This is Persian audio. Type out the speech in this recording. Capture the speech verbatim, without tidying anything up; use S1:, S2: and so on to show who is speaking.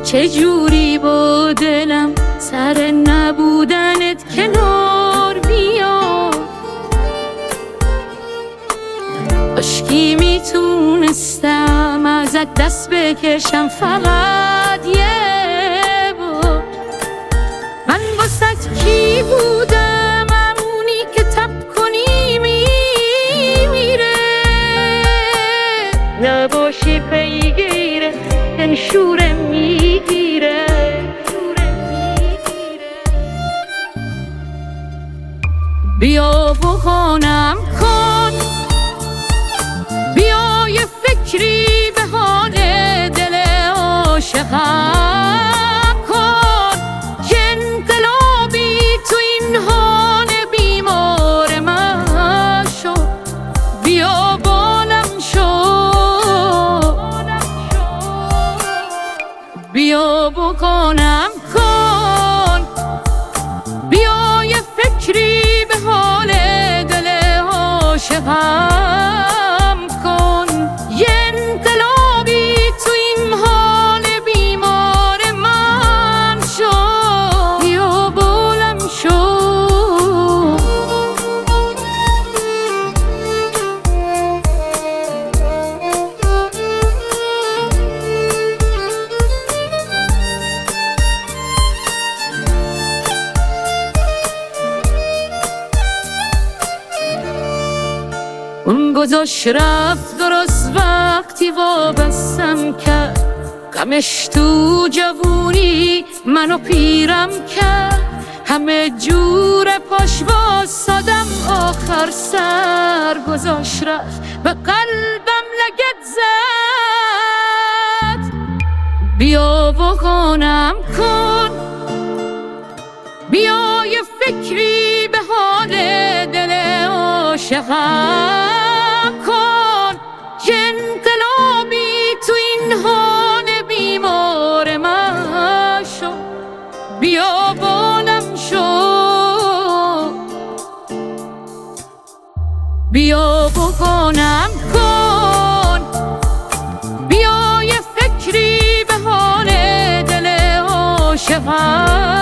S1: چجوری با دلم سر نبودنت کنار بیاد. کاشکی میتونستم ازت دست بکشم فقط یه بار. من واسه کی بودم همونی که تب کنی میمیره، نباشی پیگیره شوره میگیره. بیا و خانم کن، بیا یه فکری به حال دل عاشقم کن. که انقلابی تو این حال بیمار من شد. بیا بالم شد، بیا بکنم کن، بیا یه فکری به حال دل عاشقم کن. یه انقلابی تو این حال بیمار من شد. بیا بالم شد. اون گذاشت رفت درست وقتی وابستم کرد. غمش تو جوونی منو پیرم کرد. همه جور پاش واسادم آخر سر گذاشت رفت به قلبم لگد زد. بیا و خانم کن، بیا یه فکری به حال دل عاشقم کن. یه انقلابی تو این حال بیمار من شد. بیا بالم شد، بیا بکنم کن، بیا یه فکری به حال دل عاشقم